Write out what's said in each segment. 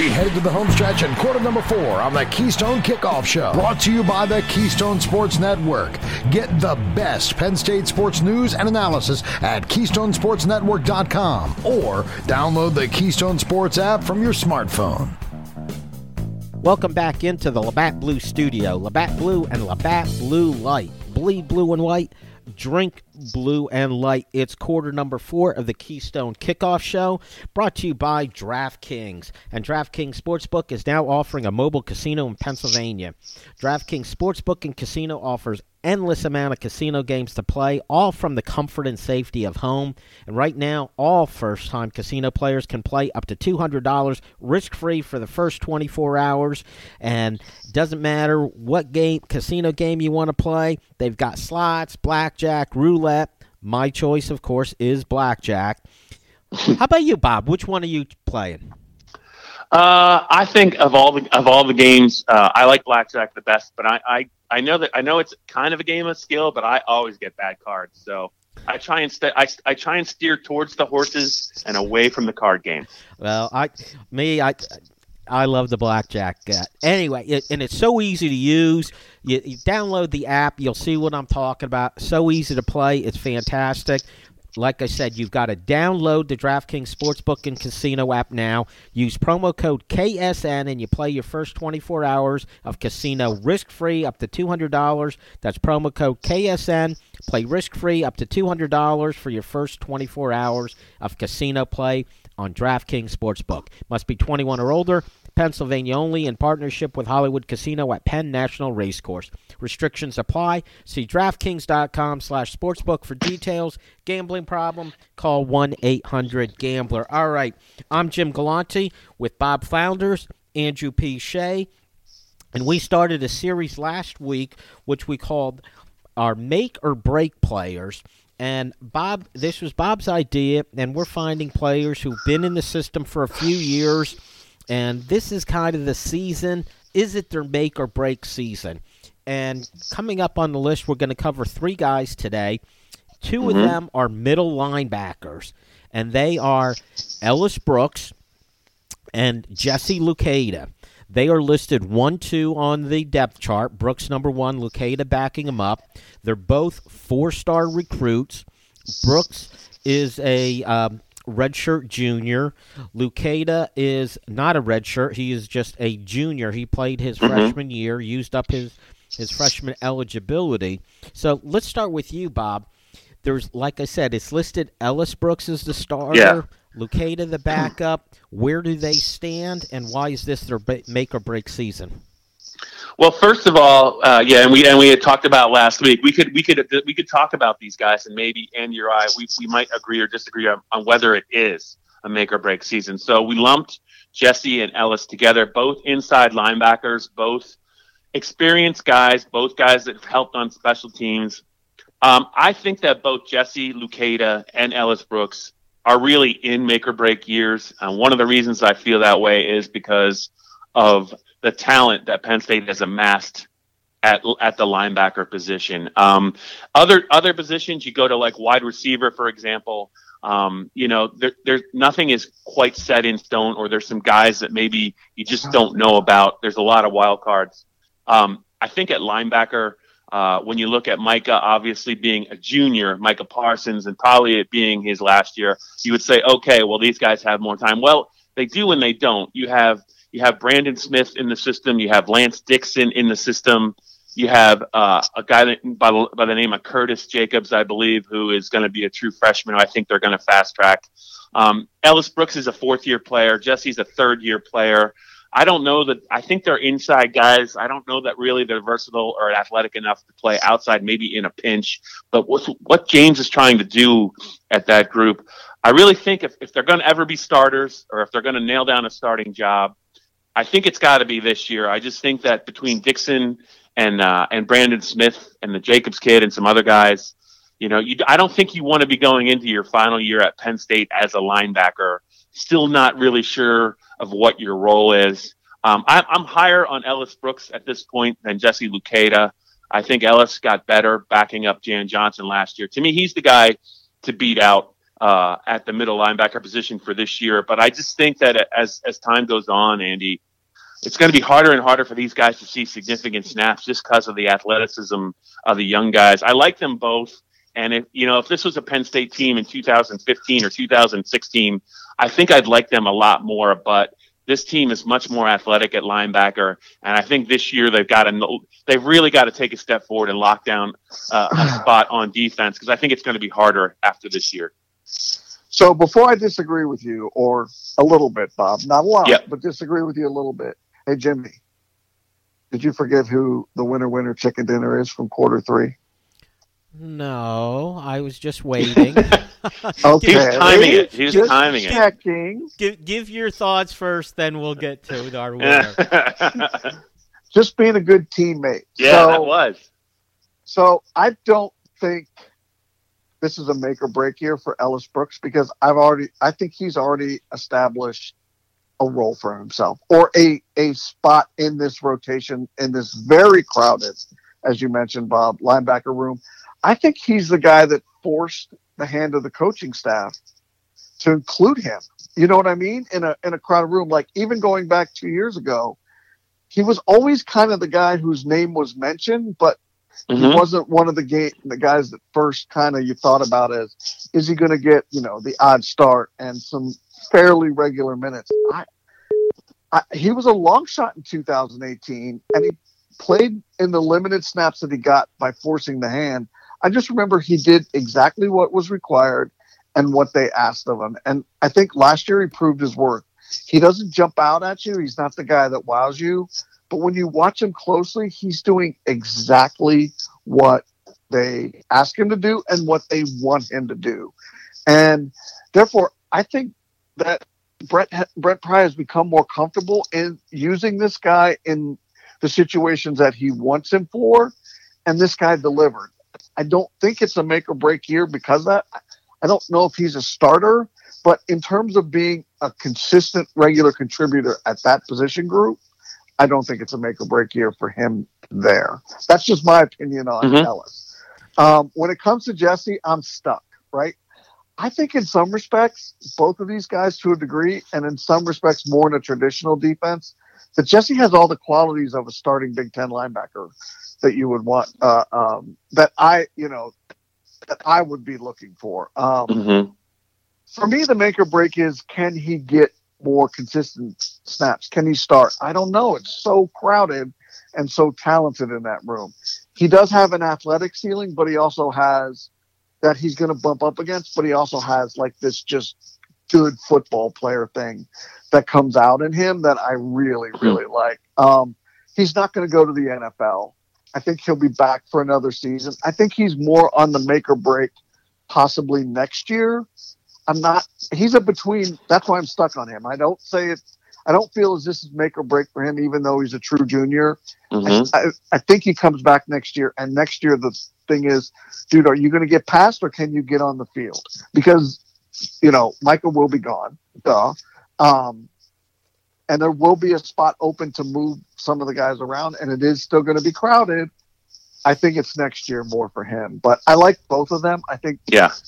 headed to the home stretch in quarter number 4 on the Keystone Kickoff Show. Brought to you by the Keystone Sports Network. Get the best Penn State sports news and analysis at KeystoneSportsNetwork.com or download the Keystone Sports app from your smartphone. Welcome back into the Labatt Blue Studio. Labatt Blue and Labatt Blue Light. Bleed blue and white. Drink blue and light. It's quarter number 4 of the Keystone Kickoff Show, brought to you by DraftKings. And DraftKings Sportsbook is now offering a mobile casino in Pennsylvania. DraftKings Sportsbook and Casino offers endless amount of casino games to play, all from the comfort and safety of home. And right now, all first-time casino players can play up to $200 risk-free for the first 24 hours. And doesn't matter what casino game you want to play. They've got slots, blackjack, roulette. My choice, of course, is blackjack. How about you, Bob? Which one are you playing? I think of all the games, I like blackjack the best. But I know it's kind of a game of skill, but I always get bad cards. So I try and steer towards the horses and away from the card game. Well, I love the blackjack. Anyway, and it's so easy to use. You download the app, you'll see what I'm talking about. So easy to play. It's fantastic. Like I said, you've got to download the DraftKings Sportsbook and Casino app now. Use promo code KSN, and you play your first 24 hours of casino risk-free up to $200. That's promo code KSN. Play risk-free up to $200 for your first 24 hours of casino play on DraftKings Sportsbook. Must be 21 or older. Pennsylvania only, in partnership with Hollywood Casino at Penn National Racecourse. Restrictions apply. See DraftKings.com/sportsbook for details. Gambling problem? Call 1-800-GAMBLER. All right, I'm Jim Galante with Bob Flounders, Andrew P. Shea, and we started a series last week which we called our Make or Break Players. And Bob, this was Bob's idea, and we're finding players who've been in the system for a few years. And this is kind of the season. Is it their make or break season? And coming up on the list, we're going to cover 3 guys today. 2 of them are middle linebackers, and they are Ellis Brooks and Jesse Luketa. They are listed 1-2 on the depth chart. Brooks number 1, Luketa backing him up. They're both 4-star recruits. Brooks is a redshirt junior. Luketa is not a redshirt. He is just a junior. He played his freshman year, used up his freshman eligibility. So let's start with you, Bob. There's, like I said, it's listed Ellis Brooks as the starter, Luketa the backup. Where do they stand, and why is this their make or break season? Well, first of all, and we had talked about last week. We could talk about these guys, and maybe Andy or I we might agree or disagree on whether it is a make or break season. So we lumped Jesse and Ellis together, both inside linebackers, both experienced guys, both guys that have helped on special teams. I think that both Jesse Luketa and Ellis Brooks are really in make or break years. One of the reasons I feel that way is because of the talent that Penn State has amassed at the linebacker position. Other positions, you go to like wide receiver, for example. There's nothing is quite set in stone, or there's some guys that maybe you just don't know about. There's a lot of wild cards. I think at linebacker, when you look at Micah, obviously being a junior, Micah Parsons, and probably it being his last year, you would say, okay, well, these guys have more time. Well, they do and they don't. You have Brandon Smith in the system. You have Lance Dixon in the system. You have a guy by the name of Curtis Jacobs, I believe, who is going to be a true freshman. I think they're going to fast track. Ellis Brooks is a 4th-year player. Jesse's a 3rd-year player. I don't know that. I think they're inside guys. I don't know that really they're versatile or athletic enough to play outside, maybe in a pinch. But what James is trying to do at that group, I really think if they're going to ever be starters, or if they're going to nail down a starting job, I think it's got to be this year. I just think that between Dixon and Brandon Smith and the Jacobs kid and some other guys, I don't think you want to be going into your final year at Penn State as a linebacker, still not really sure of what your role is. I'm higher on Ellis Brooks at this point than Jesse Luketa. I think Ellis got better backing up Jan Johnson last year. To me, he's the guy to beat out at the middle linebacker position for this year. But I just think that as time goes on, Andy, it's going to be harder and harder for these guys to see significant snaps just because of the athleticism of the young guys. I like them both. And if this was a Penn State team in 2015 or 2016, I think I'd like them a lot more. But this team is much more athletic at linebacker, and I think this year they've really got to take a step forward and lock down a spot on defense, because I think it's going to be harder after this year. So before I disagree with you, or a little bit, Bob, not a lot, but disagree with you a little bit. Hey, Jimmy, did you forget who the winner chicken dinner is from quarter 3? No, I was just waiting. Okay. He was timing it. He was timing it. Give your thoughts first, then we'll get to our winner. Just being a good teammate. Yeah, that was. So I don't think this is a make or break year for Ellis Brooks, because I think he's already established a role for himself, or a spot in this rotation, in this very crowded, as you mentioned, Bob, linebacker room. I think he's the guy that forced the hand of the coaching staff to include him. You know what I mean? In a crowded room, like even going back 2 years ago, he was always kind of the guy whose name was mentioned, but he wasn't one of the guys that first kind of you thought about as, is he going to get, the odd start and some fairly regular minutes. He was a long shot in 2018, and he played in the limited snaps that he got by forcing the hand. I just remember he did exactly what was required and what they asked of him. And I think last year he proved his worth. He doesn't jump out at you. He's not the guy that wows you. But when you watch him closely, he's doing exactly what they ask him to do and what they want him to do. And therefore, I think that Brett Pry has become more comfortable in using this guy in the situations that he wants him for, and this guy delivered. I don't think it's a make or break year because of that. I don't know if he's a starter, but in terms of being a consistent regular contributor at that position group, I don't think it's a make or break year for him there. That's just my opinion on Ellis. When it comes to Jesse, I'm stuck, right? I think in some respects, both of these guys to a degree, and in some respects more in a traditional defense, that Jesse has all the qualities of a starting Big Ten linebacker that you would want, that I would be looking for. For me, the make or break is, can he get more consistent snaps? Can he start? I don't know. It's so crowded and so talented in that room. He does have an athletic ceiling, but he also has that he's going to bump up against, but he also has like this just good football player thing that comes out in him that I really, really like. He's not going to go to the NFL. I think he'll be back for another season. I think he's more on the make or break possibly next year. He's a between. That's why I'm stuck on him. I don't feel as this is make or break for him, even though he's a true junior. I think he comes back next year. And next year, the thing is, dude, are you going to get past or can you get on the field? Because, Michael will be gone. Duh. And there will be a spot open to move some of the guys around, and it is still going to be crowded. I think it's next year more for him. But I like both of them. I think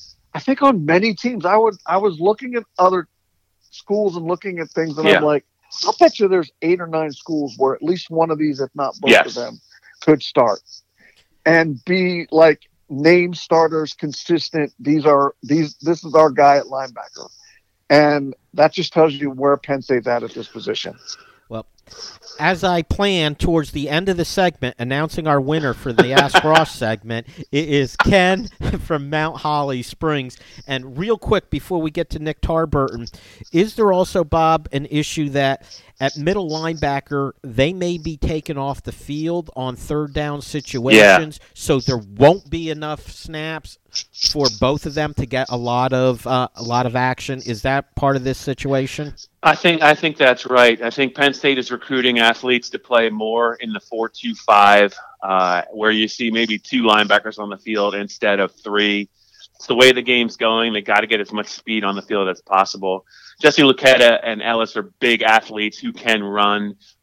on many teams, I was looking at other schools and looking at things, and I'm like, I'll bet you there's 8 or 9 schools where at least one of these, if not both of them, could start and be like name starters, consistent. This is our guy at linebacker. And that just tells you where Penn State's at this position. Well, as I plan towards the end of the segment, announcing our winner for the Ask Ross segment, it is Ken from Mount Holly Springs. And real quick, before we get to Nick Tarburton, is there also, Bob, an issue that at middle linebacker, they may be taken off the field on third down situations, so there won't be enough snaps for both of them to get a lot of action? Is that part of this situation? I think that's right. I think Penn State is recruiting athletes to play more in the 4-2-5, where you see maybe 2 linebackers on the field instead of 3. It's the way the game's going. They got to get as much speed on the field as possible. Jesse Luketa and Ellis are big athletes who can run,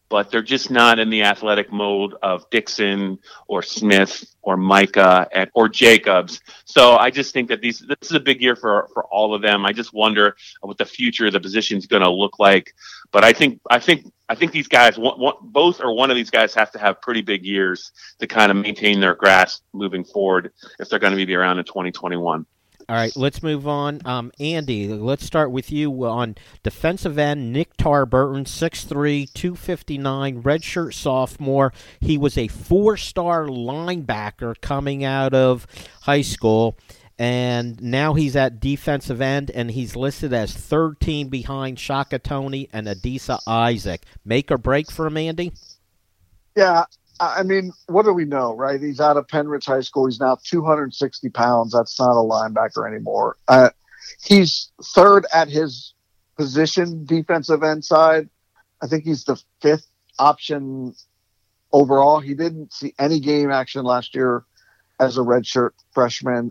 but they're just not in the athletic mode of Dixon or Smith or Micah or Jacobs. So I just think that this is a big year for all of them. I just wonder what the future of the position is going to look like. But I think these guys, both or one of these guys, have to have pretty big years to kind of maintain their grasp moving forward if they're going to be around in 2021. All right, let's move on. Andy, let's start with you on defensive end. Nick Tarburton, 6'3", 259, redshirt sophomore. He was a 4-star linebacker coming out of high school, and now he's at defensive end, and he's listed as third team behind Shaka Toney and Adisa Isaac. Make or break for him, Andy? Yeah. I mean, what do we know, right? He's out of Penridge High School. He's now 260 pounds. That's not a linebacker anymore. He's third at his position, defensive end side. I think he's the 5th option overall. He didn't see any game action last year as a redshirt freshman.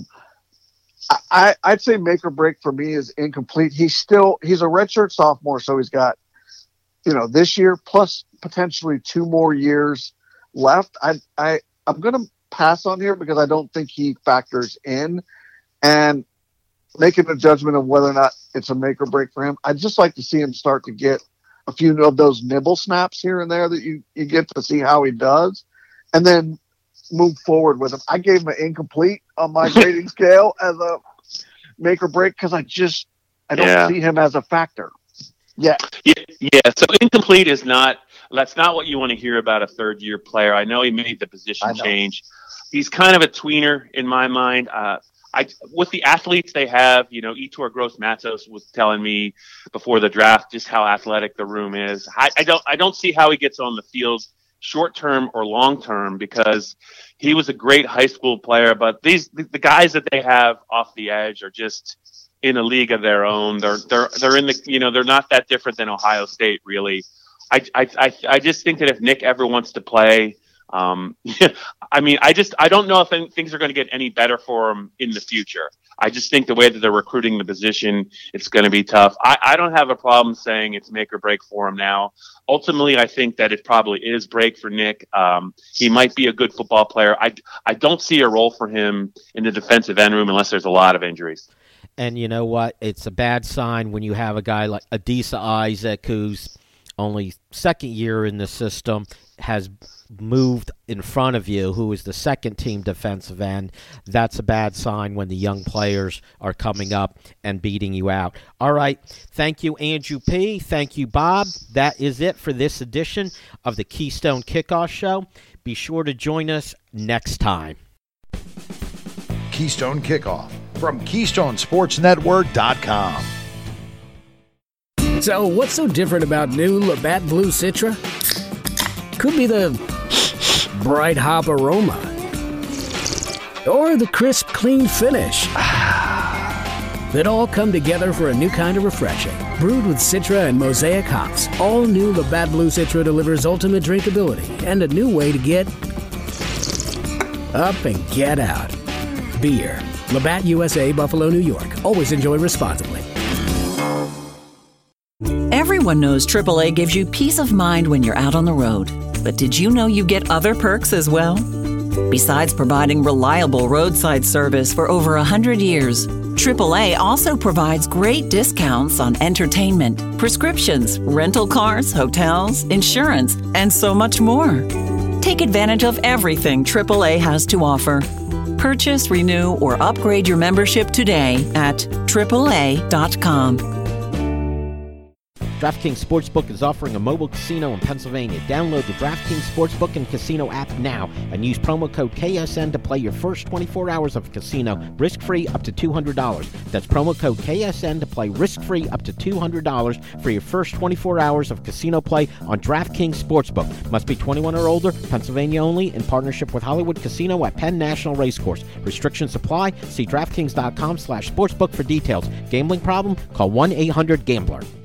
I'd say make or break for me is incomplete. He's a redshirt sophomore, so he's got, this year plus potentially 2 more years left. I'm going to pass on here because I don't think he factors in, and making a judgment of whether or not it's a make or break for him. I'd just like to see him start to get a few of those nibble snaps here and there that you get to see how he does, and then move forward with him. I gave him an incomplete on my grading scale as a make or break because I don't see him as a factor. Yeah. So incomplete that's not what you want to hear about a third-year player. I know he made the position change. He's kind of a tweener in my mind. With the athletes they have, Etor Gross-Matos was telling me before the draft just how athletic the room is. I don't see how he gets on the field short-term or long-term because he was a great high school player, but the guys that they have off the edge are just in a league of their own. They're in the, they're not that different than Ohio State, really. I just think that if Nick ever wants to play, I don't know if things are going to get any better for him in the future. I just think the way that they're recruiting the position, it's going to be tough. I don't have a problem saying it's make or break for him now. Ultimately, I think that it probably is break for Nick. He might be a good football player. I don't see a role for him in the defensive end room unless there's a lot of injuries. And you know what? It's a bad sign when you have a guy like Adisa Isaac, who's only second year in the system, has moved in front of you, who is the second team defensive end. That's a bad sign when the young players are coming up and beating you out. All right. Thank you, Andrew P. Thank you, Bob. That is it for this edition of the Keystone Kickoff Show. Be sure to join us next time. Keystone Kickoff from KeystoneSportsNetwork.com. So, what's so different about new Labatt Blue Citra? Could be the bright hop aroma, or the crisp, clean finish. That all come together for a new kind of refreshing. Brewed with Citra and Mosaic hops, all new Labatt Blue Citra delivers ultimate drinkability and a new way to get up and get out. Beer. Labatt USA, Buffalo, New York. Always enjoy responsibly. Everyone knows AAA gives you peace of mind when you're out on the road. But did you know you get other perks as well? Besides providing reliable roadside service for over 100 years, AAA also provides great discounts on entertainment, prescriptions, rental cars, hotels, insurance, and so much more. Take advantage of everything AAA has to offer. Purchase, renew, or upgrade your membership today at AAA.com. DraftKings Sportsbook is offering a mobile casino in Pennsylvania. Download the DraftKings Sportsbook and Casino app now and use promo code KSN to play your first 24 hours of casino risk-free up to $200. That's promo code KSN to play risk-free up to $200 for your first 24 hours of casino play on DraftKings Sportsbook. Must be 21 or older, Pennsylvania only, in partnership with Hollywood Casino at Penn National Racecourse. Restrictions apply. See DraftKings.com/sportsbook for details. Gambling problem? Call 1-800-GAMBLER.